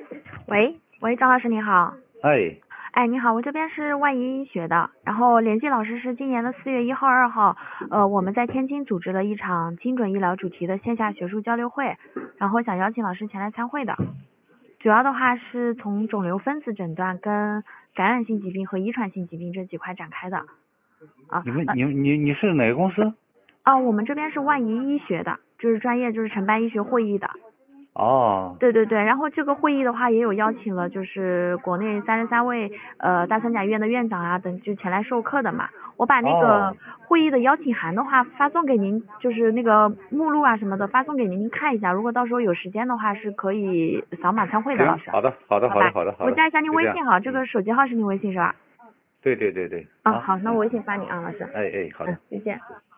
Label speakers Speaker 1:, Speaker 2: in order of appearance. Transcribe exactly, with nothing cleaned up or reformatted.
Speaker 1: 喂喂，张老师你好。
Speaker 2: 哎，
Speaker 1: 哎，你好，我这边是万一医学的，然后联系老师是今年的四月一号、二号，呃，我们在天津组织了一场精准医疗主题的线下学术交流会，然后想邀请老师前来参会的。主要的话是从肿瘤分子诊断跟感染性疾病和遗传性疾病这几块展开的。啊，
Speaker 2: 你们
Speaker 1: 呃
Speaker 2: 你你你是哪个公司？
Speaker 1: 啊，我们这边是万一医学的，就是专业就是承办医学会议的。
Speaker 2: 哦
Speaker 1: 对对对，然后这个会议的话也有邀请了，就是国内三十三位呃大三甲医院的院长啊等就前来授课的嘛。我把那个
Speaker 2: 哦，
Speaker 1: 会议的邀请函的话发送给您，就是那个目录啊什么的发送给您，您看一下。如果到时候有时间的话，是可以扫码参会的，老
Speaker 2: 行，
Speaker 1: 师。
Speaker 2: 好的好的
Speaker 1: 好吧，
Speaker 2: 好的好的好的，
Speaker 1: 我加一下您
Speaker 2: 就这样，
Speaker 1: 微信哈，这
Speaker 2: 嗯，
Speaker 1: 个手机号是您微信是吧？
Speaker 2: 对对对对，
Speaker 1: 啊，
Speaker 2: 好，
Speaker 1: 好，那我
Speaker 2: 嗯，
Speaker 1: 微信发你啊，老师。
Speaker 2: 哎哎，好
Speaker 1: 嗯，
Speaker 2: 的。
Speaker 1: 再见。